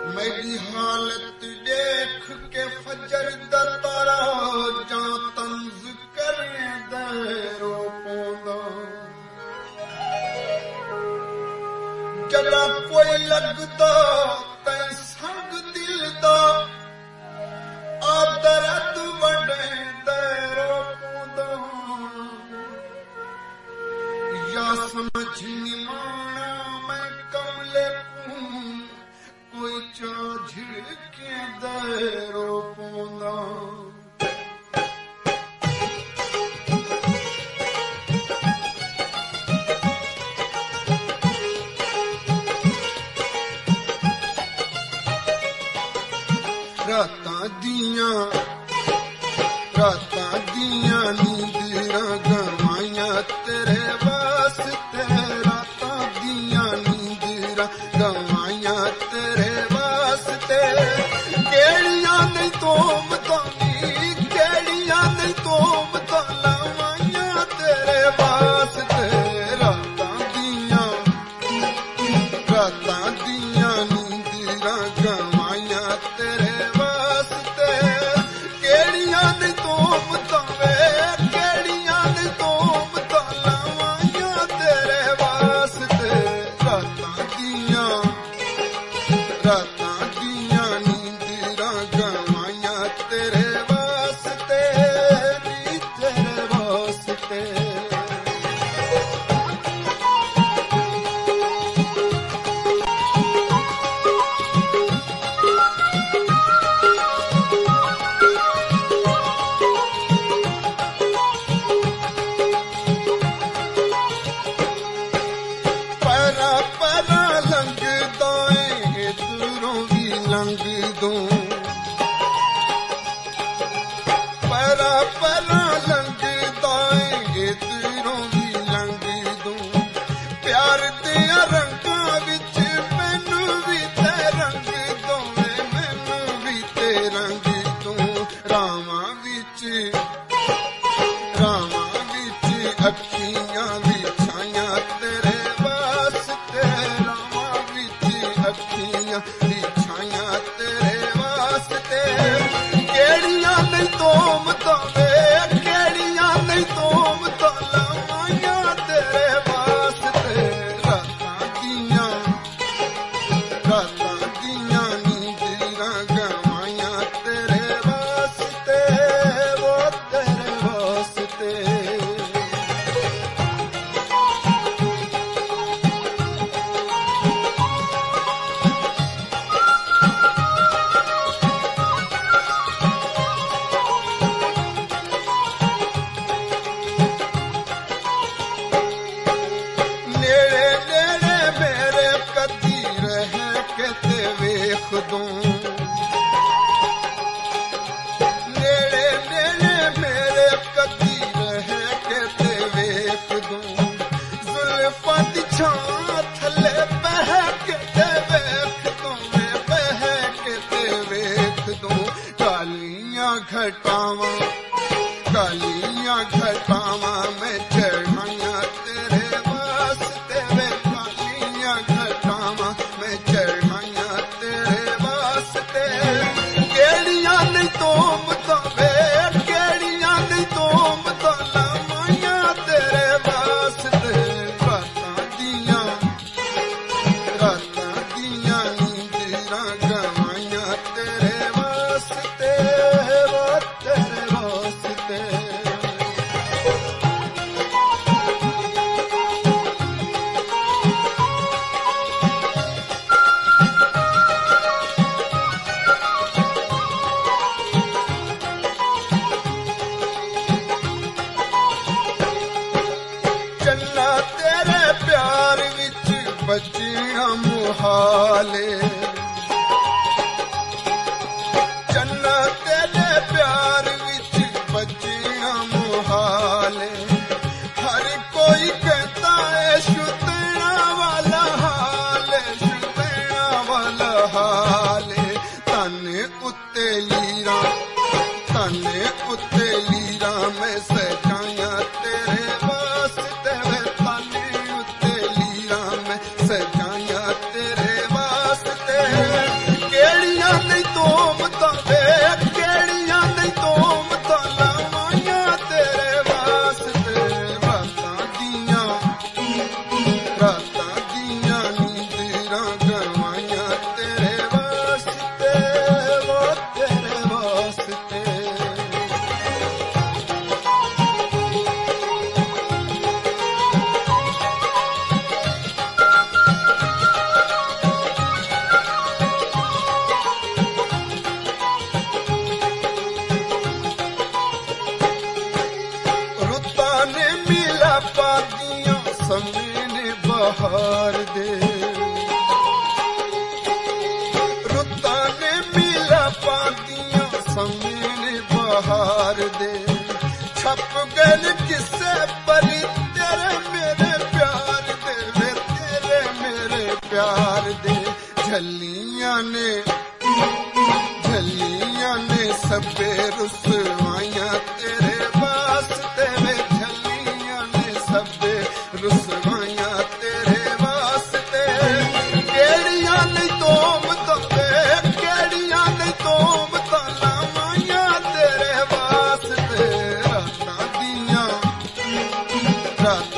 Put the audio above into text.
मेरी हालत देख के फजर दा तारा जा तंज करे दैरो पोंदा जड़ा कोई लगदा तै संग दिल दा आदरत वडे दैरो पोंदा या समझ निमाना मैं कमले कोई चा झिड़के दैरो पोंदा रातां दियां नींदरां गवाइयां तेरे वास्ते रातां दियां नींदरां गवाइयां तेरे वास्ते केड़ियां नहीं तोमतां केड़ियां नहीं तोमतां लावाइयां तेरे वास्ते रातां दियां नींदरां गवाइयां तेरे वास्ते केड़ियां नहीं तोमतां केड़ियां नहीं तोमतां लावाइयां तेरे वास्ते रातां दियां नींदरां गवाइयां तेरे वास्ते नी तेरे वास्ते कालियां घटावां मैं चढ़ाइयां तेरे वास्ते वे कालियां घटावां मैं चढ़ाइयां तेरे वास्ते केड़ियां नहीं तोमतां केड़ियां नहीं तोमतां लावाइयां तेरे वास्ते रातां दियां नींदरां गवाइयां तेरे वास्ते बचना मुहाले चन्ना तेरे प्यार विच बचना मुहाले हर कोई कहता है शुतना वाला हाल तने उत्ते लीरा मैं सजाया तेरे वास्ते तने उत्ते लीरा मैं सजाया तेरे वास्ते ਸਮੇਂ ਨੇ ਬਹਾਰ ਦੇ ਰੁੱਤਾਂ ਨੇ ਮਿਲਾ ਪਾਦੀਆਂ ਸਮੇਂ ਨੇ ਬਹਾਰ ਦੇ ਛਪ ਗਏ ਕਿਸੇ ਪਰੀ ਤੇਰੇ ਮੇਰੇ ਪਿਆਰ ਦੇ ਵੇ ਤੇਰੇ ਮੇਰੇ ਪਿਆਰ ਦੇ ਝੱਲੀਆਂ ਨੇ ਸਭੇ ਰੁਸਵਾਈਆਂ ਤੇਰੇ ਵਾਸਤੇ ਵੇ ਝੱਲੀਆਂ ਨੇ ਸਭੇ ਰੁਸਵਾਈਆਂ ਤੇਰੇ ਵਾਸਤੇ ਕਿਹੜੀਆਂ ਨਹੀਂ ਤੋਮਤਾਂ ਵੇ ਕਿਹੜੀਆਂ ਨਹੀਂ ਤੋਮਤਾਂ ਲਾਵਾਈਆਂ ਤੇਰੇ ਵਾਸਤੇ ਰਾਤਾਂ ਦੀਆਂ